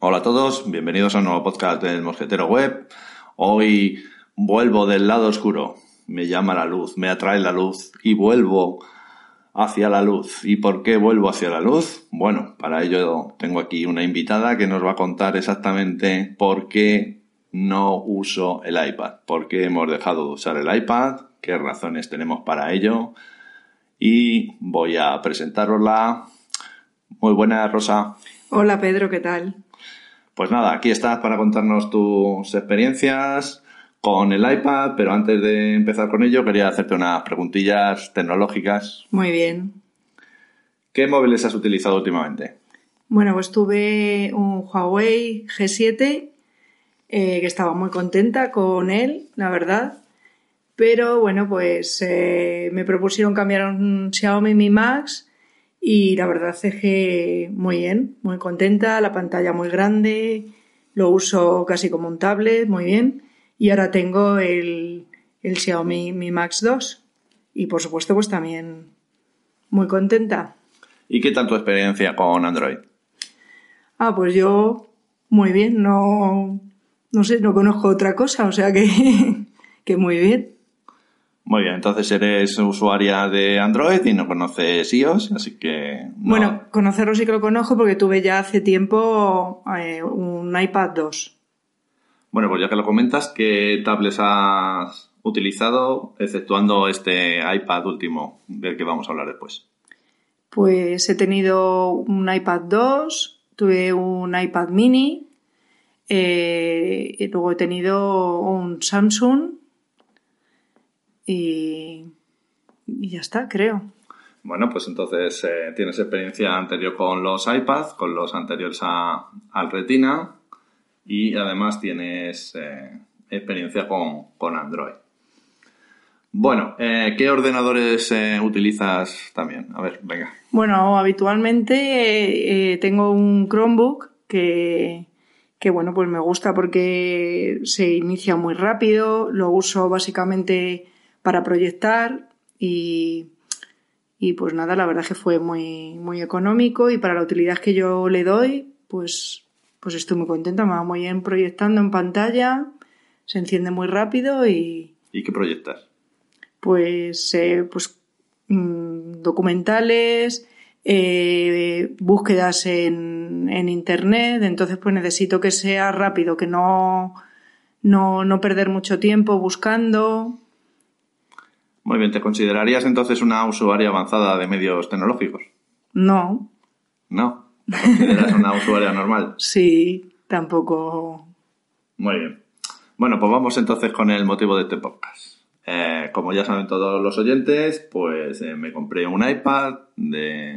Hola a todos, bienvenidos a un nuevo podcast del Mosquetero Web. Hoy vuelvo del lado oscuro, me llama la luz, me atrae la luz y vuelvo hacia la luz. ¿Y por qué vuelvo hacia la luz? Bueno, para ello tengo aquí una invitada que nos va a contar exactamente por qué no uso el iPad, por qué hemos dejado de usar el iPad, qué razones tenemos para ello y voy a presentarosla. Muy buena, Rosa. Hola Pedro, ¿qué tal? Pues nada, aquí estás para contarnos tus experiencias con el iPad, pero antes de empezar con ello quería hacerte unas preguntillas tecnológicas. Muy bien. ¿Qué móviles has utilizado últimamente? Bueno, pues tuve un Huawei G7 que estaba muy contenta con él, la verdad. Pero bueno, pues me propusieron cambiar a un Xiaomi Mi Max y la verdad es que muy bien, muy contenta, la pantalla muy grande, lo uso casi como un tablet, muy bien. Y ahora tengo el Xiaomi Mi Max 2 y por supuesto pues también muy contenta. ¿Y qué tal tu experiencia con Android? Pues yo muy bien, no sé, no conozco otra cosa, o sea que, que muy bien. Muy bien, entonces eres usuaria de Android y no conoces iOS, así que... no. Bueno, conocerlo sí que lo conozco porque tuve ya hace tiempo un iPad 2. Bueno, pues ya que lo comentas, ¿qué tablets has utilizado, exceptuando este iPad último del que vamos a hablar después? Pues he tenido un iPad 2, tuve un iPad mini, y luego he tenido un Samsung y ya está, creo. Bueno, pues entonces tienes experiencia anterior con los iPads, con los anteriores al Retina y además tienes experiencia con Android. Bueno, ¿qué ordenadores utilizas también? A ver, venga. Bueno, habitualmente tengo un Chromebook que bueno, pues me gusta porque se inicia muy rápido, lo uso básicamente para proyectar y pues nada, la verdad es que fue muy, muy económico y para la utilidad que yo le doy, pues estoy muy contenta, me va muy bien proyectando en pantalla, se enciende muy rápido y ¿Y qué proyectas? pues documentales, búsquedas en internet, entonces pues necesito que sea rápido, que no perder mucho tiempo buscando. Muy bien, ¿te considerarías entonces una usuaria avanzada de medios tecnológicos? No, No, ¿te consideras una usuaria normal? sí, tampoco. Muy bien. Bueno, pues vamos entonces con el motivo de este podcast. Como ya saben todos los oyentes, pues me compré un iPad de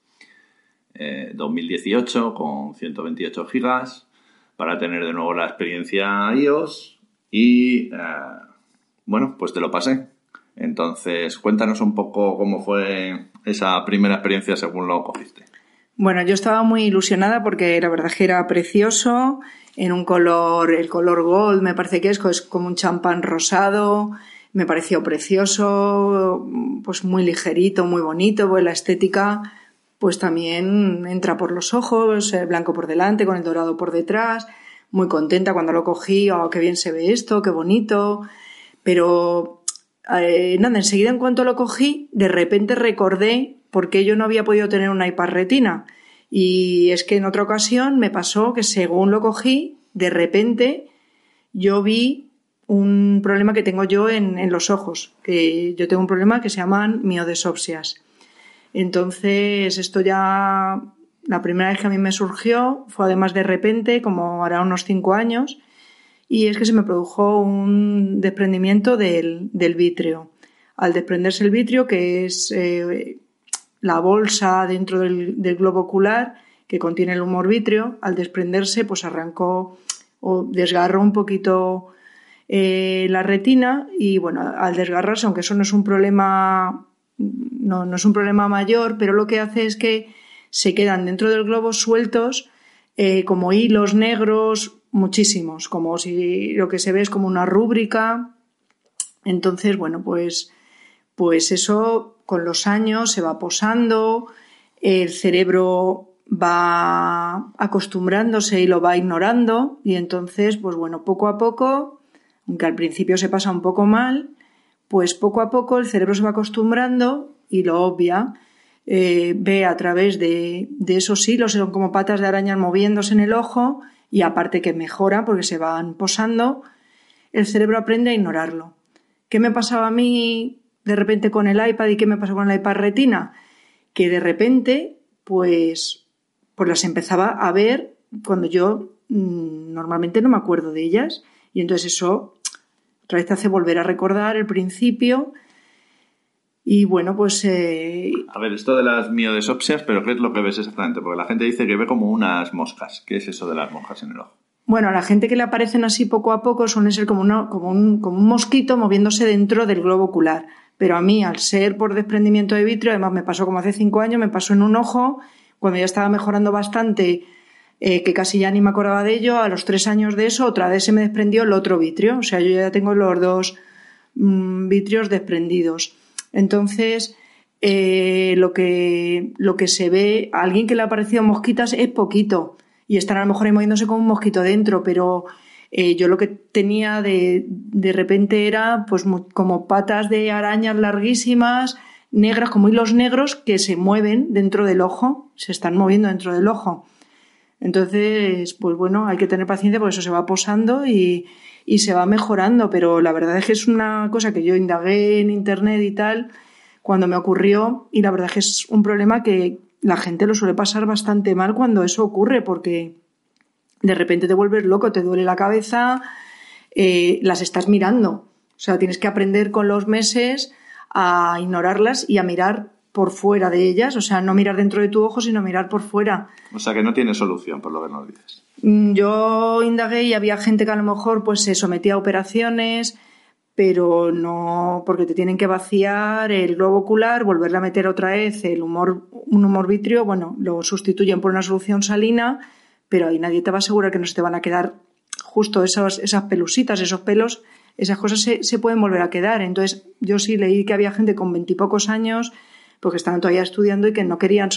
2018 con 128 gigas para tener de nuevo la experiencia iOS y bueno, pues te lo pasé. Entonces, cuéntanos un poco cómo fue esa primera experiencia según lo cogiste. Bueno, yo estaba muy ilusionada porque la verdad es que era precioso, en un color, el color gold me parece que es como un champán rosado, me pareció precioso, pues muy ligerito, muy bonito, pues la estética pues también entra por los ojos, blanco por delante, con el dorado por detrás, muy contenta cuando lo cogí, qué bien se ve esto, qué bonito, pero nada, enseguida en cuanto lo cogí, de repente recordé por qué yo no había podido tener un iPad Retina. Y es que en otra ocasión me pasó que según lo cogí, de repente yo vi un problema que tengo yo en los ojos, que yo tengo un problema que se llaman miodesopsias. Entonces esto ya, la primera vez que a mí me surgió fue además de repente, como hará unos 5 años, y es que se me produjo un desprendimiento del vítreo. Al desprenderse el vítreo, que es la bolsa dentro del globo ocular que contiene el humor vítreo, al desprenderse pues arrancó o desgarró un poquito la retina y bueno, al desgarrarse, aunque eso no es un problema no es un problema mayor, pero lo que hace es que se quedan dentro del globo sueltos como hilos negros, muchísimos, como si lo que se ve es como una rúbrica. Entonces, bueno, pues eso con los años se va posando, el cerebro va acostumbrándose y lo va ignorando y entonces, pues bueno, poco a poco, aunque al principio se pasa un poco mal, pues poco a poco el cerebro se va acostumbrando y lo obvia. Ve a través de esos hilos, son como patas de araña moviéndose en el ojo y aparte que mejora porque se van posando, el cerebro aprende a ignorarlo. ¿Qué me pasaba a mí de repente con el iPad y qué me pasó con el iPad Retina? Que de repente pues las empezaba a ver cuando yo normalmente no me acuerdo de ellas y entonces eso otra vez te hace volver a recordar el principio. Y bueno, pues... A ver, esto de las miodesopsias, ¿pero qué es lo que ves exactamente? Porque la gente dice que ve como unas moscas. ¿Qué es eso de las moscas en el ojo? Bueno, a la gente que le aparecen así poco a poco suelen ser como un mosquito moviéndose dentro del globo ocular. Pero a mí, al ser por desprendimiento de vitrio, además me pasó como hace 5 años, me pasó en un ojo, cuando ya estaba mejorando bastante, que casi ya ni me acordaba de ello, a los 3 años de eso, otra vez se me desprendió el otro vitrio. O sea, yo ya tengo los 2 vitrios desprendidos. Entonces, lo que se ve, a alguien que le ha aparecido mosquitas es poquito y están a lo mejor ahí moviéndose como un mosquito dentro, pero yo lo que tenía de repente era pues como patas de arañas larguísimas, negras, como hilos negros que se mueven dentro del ojo, se están moviendo dentro del ojo. Entonces, pues bueno, hay que tener paciencia porque eso se va posando y se va mejorando, pero la verdad es que es una cosa que yo indagué en internet y tal cuando me ocurrió y la verdad es que es un problema que la gente lo suele pasar bastante mal cuando eso ocurre porque de repente te vuelves loco, te duele la cabeza, las estás mirando, o sea, tienes que aprender con los meses a ignorarlas y a mirar por fuera de ellas, o sea, no mirar dentro de tu ojo, sino mirar por fuera. O sea, que no tiene solución, por lo que nos dices. Yo indagué y había gente que a lo mejor pues se sometía a operaciones, pero no, porque te tienen que vaciar el globo ocular, volverle a meter otra vez un humor vitrio, bueno, lo sustituyen por una solución salina, pero ahí nadie te va a asegurar que no se te van a quedar justo esas pelusitas, esos pelos, esas cosas se pueden volver a quedar. Entonces, yo sí leí que había gente con 20 y pocos años, porque estaban todavía estudiando y que no querían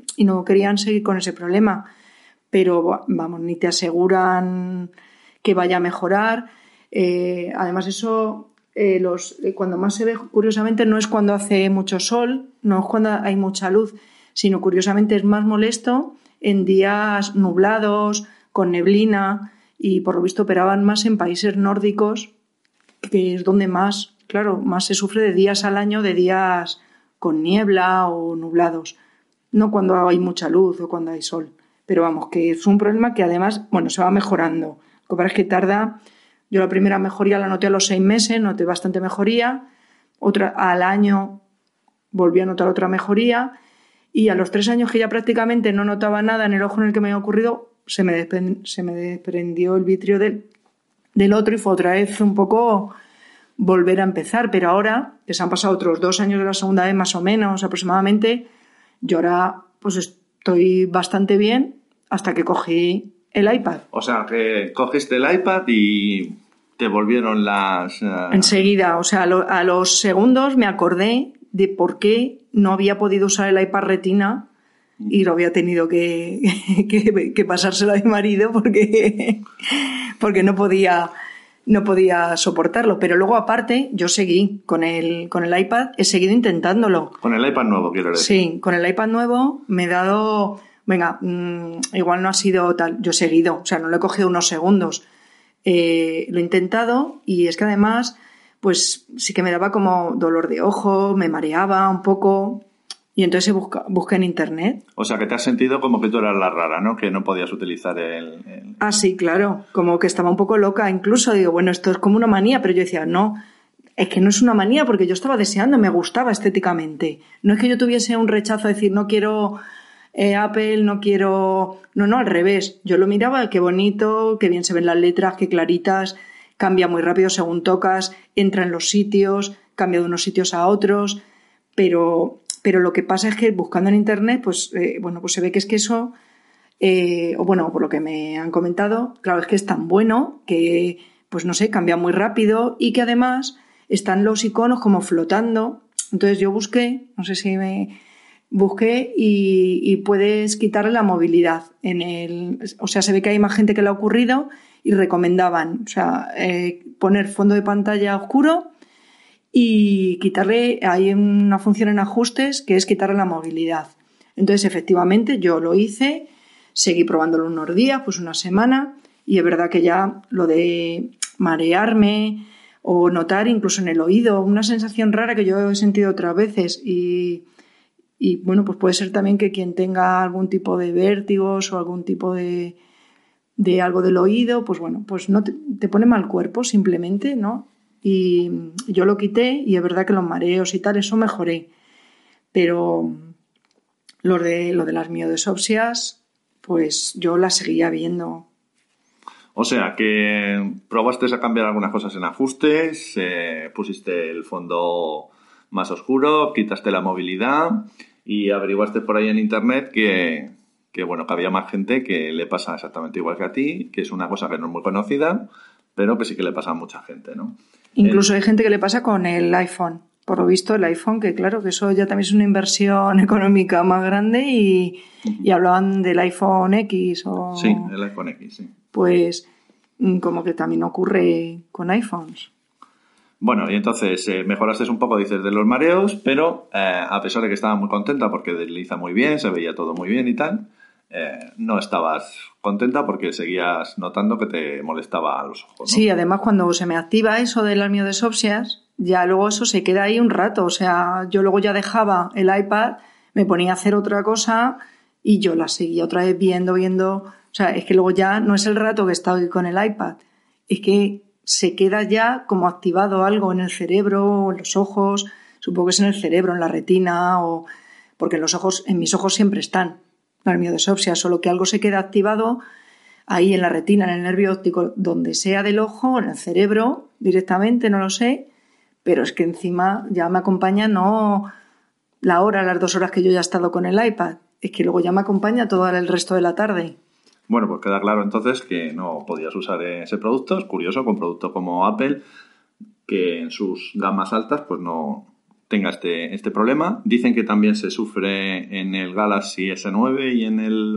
seguir con ese problema. Pero, vamos, ni te aseguran que vaya a mejorar. Además, eso, cuando más se ve, curiosamente, no es cuando hace mucho sol, no es cuando hay mucha luz, sino curiosamente es más molesto en días nublados, con neblina, y por lo visto operaban más en países nórdicos, que es donde más se sufre de días al año, de días con niebla o nublados, no cuando hay mucha luz o cuando hay sol. Pero vamos, que es un problema que además, bueno, se va mejorando. Lo que pasa es que tarda. Yo la primera mejoría la noté a los 6 meses, noté bastante mejoría. Al año volví a notar otra mejoría. Y a los 3 años que ya prácticamente no notaba nada en el ojo en el que me había ocurrido, se me desprendió el vitrio del otro y fue otra vez un poco volver a empezar. Pero ahora, que se han pasado otros 2 años de la segunda vez más o menos aproximadamente, yo ahora pues estoy bastante bien hasta que cogí el iPad. O sea, que cogiste el iPad y te volvieron las... Enseguida, o sea, a los segundos me acordé de por qué no había podido usar el iPad Retina y lo había tenido que pasárselo a mi marido porque no podía soportarlo. Pero luego, aparte, yo seguí con el iPad, he seguido intentándolo. Con el iPad nuevo, quiero decir. Sí, con el iPad nuevo me he dado... Venga, igual no ha sido tal. Yo he seguido, o sea, no lo he cogido unos segundos. Lo he intentado y es que además, pues sí que me daba como dolor de ojo, me mareaba un poco y entonces busqué en internet. O sea, que te has sentido como que tú eras la rara, ¿no? Que no podías utilizar el... Ah, sí, claro, como que estaba un poco loca. Incluso digo, bueno, esto es como una manía, pero yo decía, no, es que no es una manía porque yo estaba deseando, me gustaba estéticamente. No es que yo tuviese un rechazo a decir, no quiero... Apple, no quiero... No, al revés. Yo lo miraba, qué bonito, qué bien se ven las letras, qué claritas, cambia muy rápido según tocas, entra en los sitios, cambia de unos sitios a otros, pero lo que pasa es que buscando en internet, pues se ve que es que eso, por lo que me han comentado, claro, es que es tan bueno que, pues no sé, cambia muy rápido y que además están los iconos como flotando. Entonces yo busqué, no sé si busqué y puedes quitarle la movilidad. O sea, se ve que hay más gente que le ha ocurrido y recomendaban, o sea, poner fondo de pantalla oscuro y quitarle, hay una función en ajustes que es quitarle la movilidad. Entonces, efectivamente, yo lo hice, seguí probándolo unos días, pues una semana, y es verdad que ya lo de marearme o notar incluso en el oído una sensación rara que yo he sentido otras veces y bueno, pues puede ser también que quien tenga algún tipo de vértigos o algún tipo de algo del oído, pues bueno, pues no te pone mal cuerpo simplemente, ¿no? Y yo lo quité y es verdad que los mareos y tal, eso mejoré. Pero lo de las miodesopsias, pues yo las seguía viendo. O sea, que probaste a cambiar algunas cosas en ajustes, pusiste el fondo más oscuro, quitaste la movilidad y averiguaste por ahí en internet que bueno, que había más gente que le pasa exactamente igual que a ti, que es una cosa que no es muy conocida, pero que sí que le pasa a mucha gente, ¿no? Incluso hay gente que le pasa con el iPhone. Por lo visto, el iPhone, que claro, que eso ya también es una inversión económica más grande y hablaban del iPhone X o... Sí, el iPhone X, sí. Pues como que también ocurre con iPhones. Bueno, y entonces mejoraste un poco, dices, de los mareos, pero a pesar de que estaba muy contenta porque desliza muy bien, se veía todo muy bien y tal, no estabas contenta porque seguías notando que te molestaba los ojos, ¿no? Sí, además cuando se me activa eso de las miodesopsias, ya luego eso se queda ahí un rato. O sea, yo luego ya dejaba el iPad, me ponía a hacer otra cosa y yo la seguía otra vez viendo. O sea, es que luego ya no es el rato que estaba con el iPad, es que se queda ya como activado algo en el cerebro o en los ojos. Supongo que es en el cerebro, en la retina, porque en mis ojos siempre están las miodesopsias, solo que algo se queda activado ahí en la retina, en el nervio óptico, donde sea del ojo, en el cerebro, directamente, no lo sé, pero es que encima ya me acompaña no la hora, las 2 horas que yo ya he estado con el iPad, es que luego ya me acompaña todo el resto de la tarde. Bueno, pues queda claro entonces que no podías usar ese producto. Es curioso, con productos como Apple, que en sus gamas altas pues no tenga este problema. Dicen que también se sufre en el Galaxy S9 y en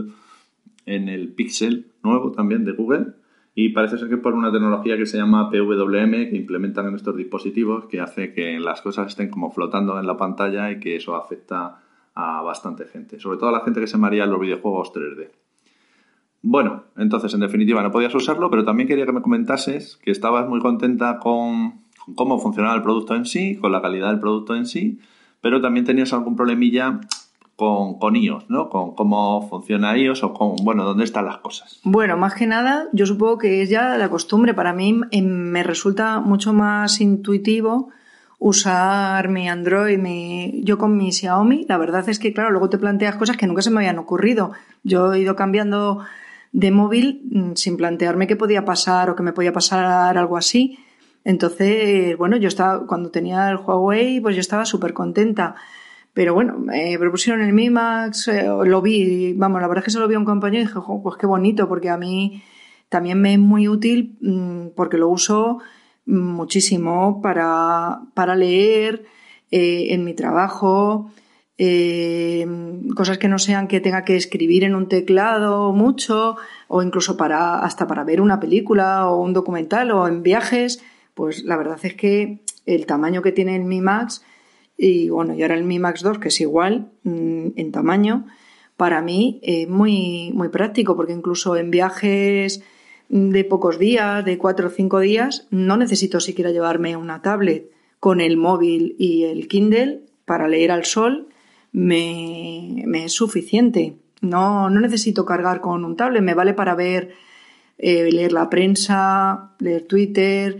el Pixel nuevo también de Google. Y parece ser que por una tecnología que se llama PWM que implementan en estos dispositivos que hace que las cosas estén como flotando en la pantalla y que eso afecta a bastante gente. Sobre todo a la gente que se marea en los videojuegos 3D. Bueno, entonces en definitiva no podías usarlo, pero también quería que me comentases que estabas muy contenta con cómo funcionaba el producto en sí, con la calidad del producto en sí, pero también tenías algún problemilla con iOS, ¿no? Con cómo funciona iOS o con, bueno, dónde están las cosas. Bueno, más que nada, yo supongo que es ya la costumbre. Para mí me resulta mucho más intuitivo usar mi Android, yo con mi Xiaomi. La verdad es que, claro, luego te planteas cosas que nunca se me habían ocurrido. Yo he ido cambiando de móvil sin plantearme qué podía pasar o que me podía pasar algo así. Entonces, bueno, cuando tenía el Huawei, pues yo estaba súper contenta. Pero bueno, me propusieron el Mi Max, lo vi, vamos, la verdad es que se lo vi a un compañero y dije, pues qué bonito, porque a mí también me es muy útil porque lo uso muchísimo para leer en mi trabajo, cosas que no sean que tenga que escribir en un teclado mucho, o incluso hasta para ver una película o un documental o en viajes. Pues la verdad es que el tamaño que tiene el Mi Max y bueno, y ahora el Mi Max 2, que es igual en tamaño, para mí es muy, muy práctico, porque incluso en viajes de pocos días, de 4 o 5 días, no necesito siquiera llevarme una tablet. Con el móvil y el Kindle para leer al sol me es suficiente. No necesito cargar con un tablet, me vale para ver, leer la prensa, leer Twitter,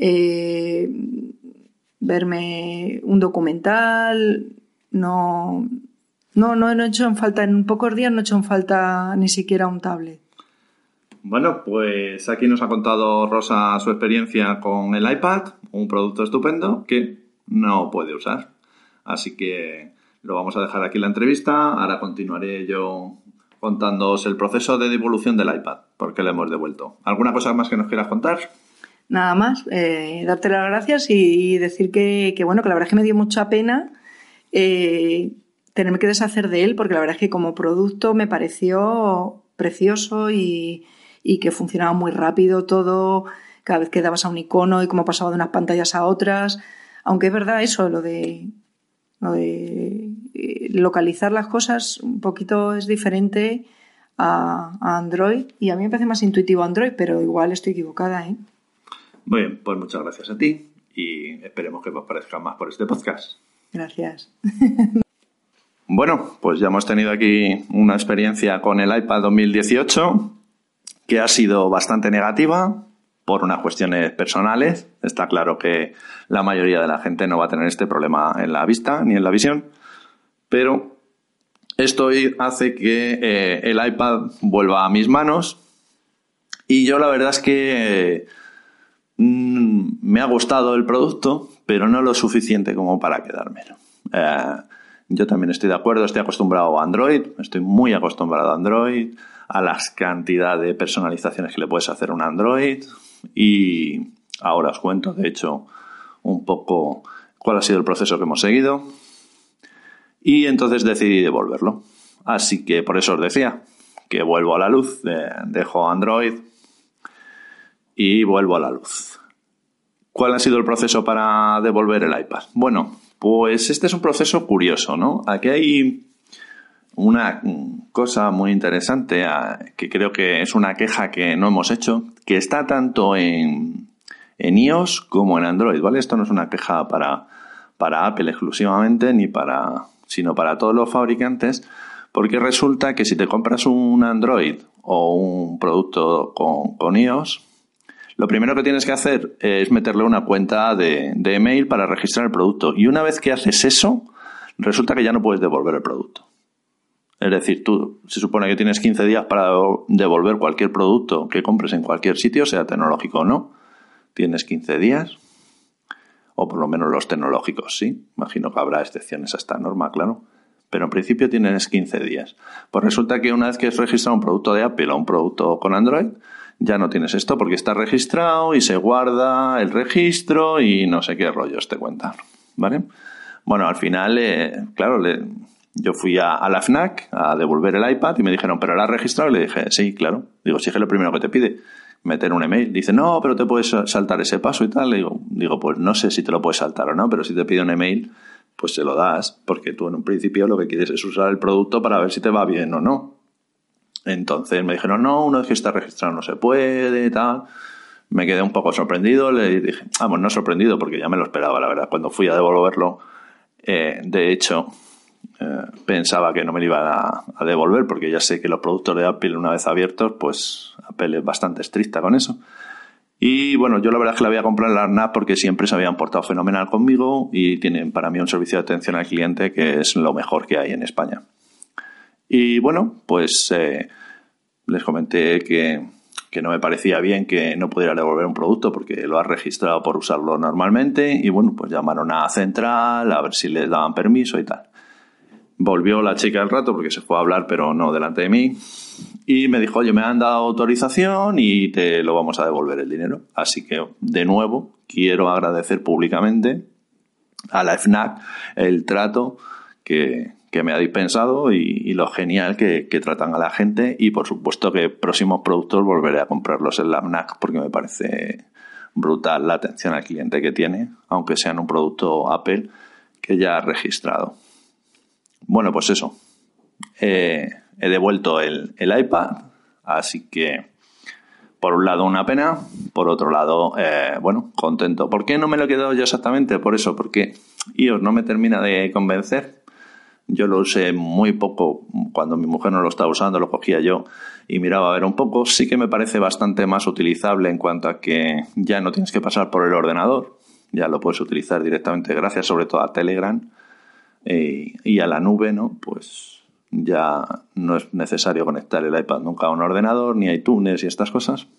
verme un documental. No he hecho en falta, en pocos días no he hecho en falta ni siquiera un tablet. Bueno, pues aquí nos ha contado Rosa su experiencia con el iPad, un producto estupendo que no puede usar. Así que lo vamos a dejar aquí la entrevista. Ahora continuaré yo contándoos el proceso de devolución del iPad, porque lo hemos devuelto. ¿Alguna cosa más que nos quieras contar? Nada más, darte las gracias y decir que bueno, que la verdad es que me dio mucha pena tenerme que deshacer de él, porque la verdad es que como producto me pareció precioso y que funcionaba muy rápido todo, cada vez que dabas a un icono y cómo pasaba de unas pantallas a otras. Aunque es verdad eso, lo de localizar las cosas un poquito es diferente a Android, y a mí me parece más intuitivo Android, pero igual estoy equivocada, ¿eh? Muy bien, pues muchas gracias a ti y esperemos que os parezca más por este podcast. Gracias. Bueno, pues ya hemos tenido aquí una experiencia con el iPad 2018 que ha sido bastante negativa por unas cuestiones personales. Está claro que la mayoría de la gente no va a tener este problema en la vista ni en la visión, pero esto hace que el iPad vuelva a mis manos y yo la verdad es que me ha gustado el producto, pero no lo suficiente como para quedármelo. Yo también estoy de acuerdo, estoy acostumbrado a Android, estoy muy acostumbrado a Android, a las cantidad de personalizaciones que le puedes hacer a un Android, y ahora os cuento, de hecho, un poco cuál ha sido el proceso que hemos seguido, y entonces decidí devolverlo. Así que por eso os decía que vuelvo a la luz, dejo Android y vuelvo a la luz. ¿Cuál ha sido el proceso para devolver el iPad? Bueno, pues este es un proceso curioso, ¿no? Aquí hay una cosa muy interesante que creo que es una queja que no hemos hecho, que está tanto en iOS como en Android, ¿vale? Esto no es una queja para Apple exclusivamente, sino para todos los fabricantes, porque resulta que si te compras un Android o un producto con iOS, lo primero que tienes que hacer es meterle una cuenta de email para registrar el producto. Y una vez que haces eso, resulta que ya no puedes devolver el producto. Es decir, tú se supone que tienes 15 días para devolver cualquier producto que compres en cualquier sitio, sea tecnológico o no. Tienes 15 días, o por lo menos los tecnológicos, sí. Imagino que habrá excepciones a esta norma, claro. Pero en principio tienes 15 días. Pues resulta que una vez que has registrado un producto de Apple o un producto con Android, ya no tienes esto porque está registrado y se guarda el registro y no sé qué rollos te cuentan, ¿vale? Bueno, al final, claro, yo fui a la FNAC a devolver el iPad y me dijeron, ¿pero lo has registrado? Y le dije, sí, claro. Digo, si es lo primero que te pide, meter un email. Dice, no, pero te puedes saltar ese paso y tal. Le digo, pues no sé si te lo puedes saltar o no, pero si te pide un email, pues se lo das, porque tú en un principio lo que quieres es usar el producto para ver si te va bien o no. Entonces me dijeron, no, una vez que está registrado no se puede, tal. Me quedé un poco sorprendido, le dije, pues no sorprendido, porque ya me lo esperaba, la verdad. Cuando fui a devolverlo, de hecho, pensaba que no me lo iban a devolver, porque ya sé que los productos de Apple, una vez abiertos, pues Apple es bastante estricta con eso. Y bueno, yo la verdad es que la voy a comprar en la ARNAP porque siempre se habían portado fenomenal conmigo y tienen para mí un servicio de atención al cliente que es lo mejor que hay en España. Y bueno, pues les comenté que no me parecía bien que no pudiera devolver un producto porque lo has registrado por usarlo normalmente, y bueno, pues llamaron a Central a ver si les daban permiso y tal. Volvió la chica al rato porque se fue a hablar, pero no delante de mí, y me dijo, oye, me han dado autorización y te lo vamos a devolver el dinero. Así que, de nuevo, quiero agradecer públicamente a la FNAC el trato que me ha dispensado y lo genial que tratan a la gente, y por supuesto que próximos productos volveré a comprarlos en la FNAC porque me parece brutal la atención al cliente que tiene, aunque sea en un producto Apple que ya ha registrado. Bueno, pues eso, he devuelto el iPad, así que por un lado una pena, por otro lado, bueno, contento. ¿Por qué no me lo he quedado yo exactamente? Por eso, porque iOS no me termina de convencer. Yo lo usé muy poco, cuando mi mujer no lo estaba usando lo cogía yo y miraba a ver un poco. Sí que me parece bastante más utilizable en cuanto a que ya no tienes que pasar por el ordenador, ya lo puedes utilizar directamente gracias sobre todo a Telegram y a la nube, ¿no? Pues ya no es necesario conectar el iPad nunca a un ordenador, ni a iTunes y estas cosas.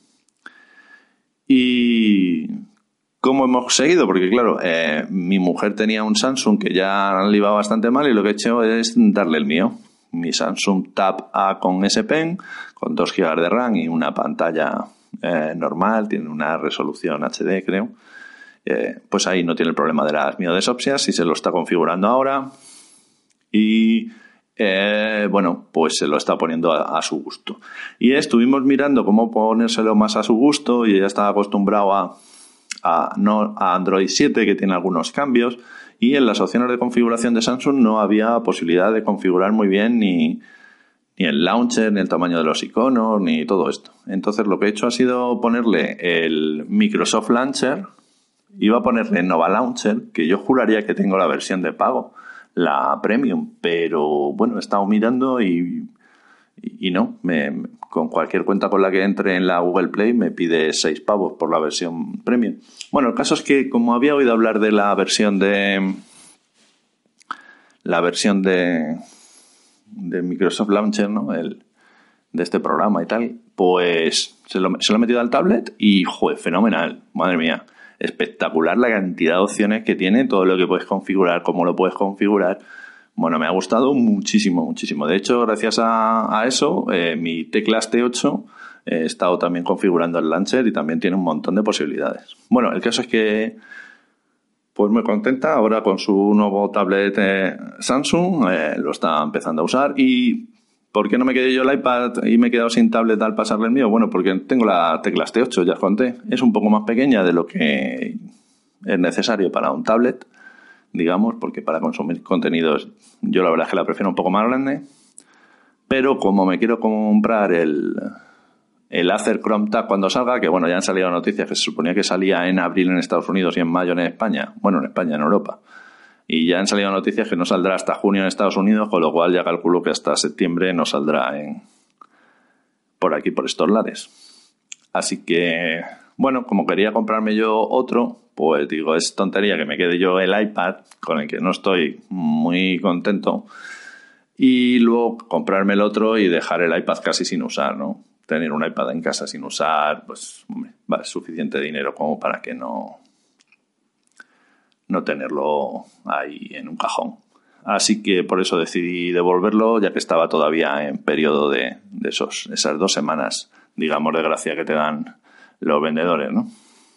Y ¿cómo hemos seguido? Porque claro, mi mujer tenía un Samsung que ya le iba bastante mal y lo que he hecho es darle el mío. Mi Samsung Tab A con S Pen, con 2 GB de RAM y una pantalla normal, tiene una resolución HD, creo. Pues ahí no tiene el problema de las miodesopsias y se lo está configurando ahora. Y bueno, pues se lo está poniendo a su gusto. Y estuvimos mirando cómo ponérselo más a su gusto y ella estaba acostumbrado a Android 7, que tiene algunos cambios, y en las opciones de configuración de Samsung no había posibilidad de configurar muy bien ni el launcher, ni el tamaño de los iconos, ni todo esto. Entonces lo que he hecho ha sido ponerle el Microsoft Launcher. Iba a ponerle Nova Launcher, que yo juraría que tengo la versión de pago, la Premium, pero bueno, he estado mirando y no, con cualquier cuenta con la que entre en la Google Play me pide 6 pavos por la versión Premium. Bueno, el caso es que como había oído hablar de la versión de Microsoft Launcher, ¿no? De este programa y tal, pues se lo he metido al tablet y, joder, fenomenal, madre mía. Espectacular la cantidad de opciones que tiene, todo lo que puedes configurar, cómo lo puedes configurar. Bueno, me ha gustado muchísimo, muchísimo. De hecho, gracias a eso, mi teclas T8 he estado también configurando el launcher y también tiene un montón de posibilidades. Bueno, el caso es que pues muy contenta ahora con su nuevo tablet Samsung, lo está empezando a usar. ¿Y por qué no me quedé yo el iPad y me he quedado sin tablet al pasarle el mío? Bueno, porque tengo la teclas T8, ya os conté. Es un poco más pequeña de lo que es necesario para un tablet, digamos, porque para consumir contenidos yo la verdad es que la prefiero un poco más grande. Pero como me quiero comprar el Acer Chrome Tab cuando salga, que bueno, ya han salido noticias que se suponía que salía en abril en Estados Unidos y en mayo en España. Bueno, en España, en Europa. Y ya han salido noticias que no saldrá hasta junio en Estados Unidos, con lo cual ya calculo que hasta septiembre no saldrá por aquí, por estos lares. Así que, bueno, como quería comprarme yo otro, pues digo, es tontería que me quede yo el iPad, con el que no estoy muy contento, y luego comprarme el otro y dejar el iPad casi sin usar, ¿no? Tener un iPad en casa sin usar, pues, hombre, vale, suficiente dinero como para que no tenerlo ahí en un cajón. Así que por eso decidí devolverlo, ya que estaba todavía en periodo de esas 2 semanas, digamos, de gracia que te dan los vendedores, ¿no?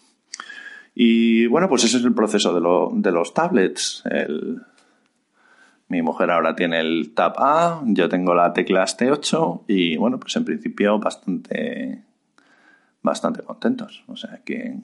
Y bueno, pues ese es el proceso de los tablets. Mi mujer ahora tiene el Tab A, yo tengo la teclas T8 y bueno, pues en principio bastante contentos. O sea que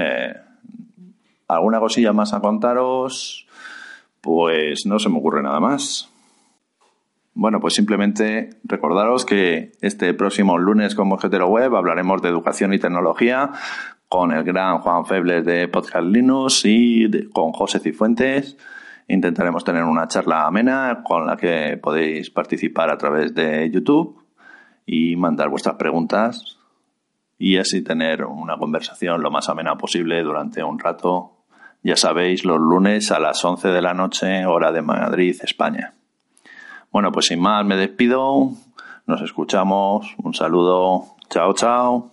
alguna cosilla más a contaros, pues no se me ocurre nada más. Bueno, pues simplemente recordaros que este próximo lunes con Mosquetero Web hablaremos de educación y tecnología con el gran Juan Febles de Podcast Linux y con José Cifuentes. Intentaremos tener una charla amena con la que podéis participar a través de YouTube y mandar vuestras preguntas y así tener una conversación lo más amena posible durante un rato. Ya sabéis, los lunes a las 11 de la noche, hora de Madrid, España. Bueno, pues sin más me despido. Nos escuchamos. Un saludo. Chao, chao.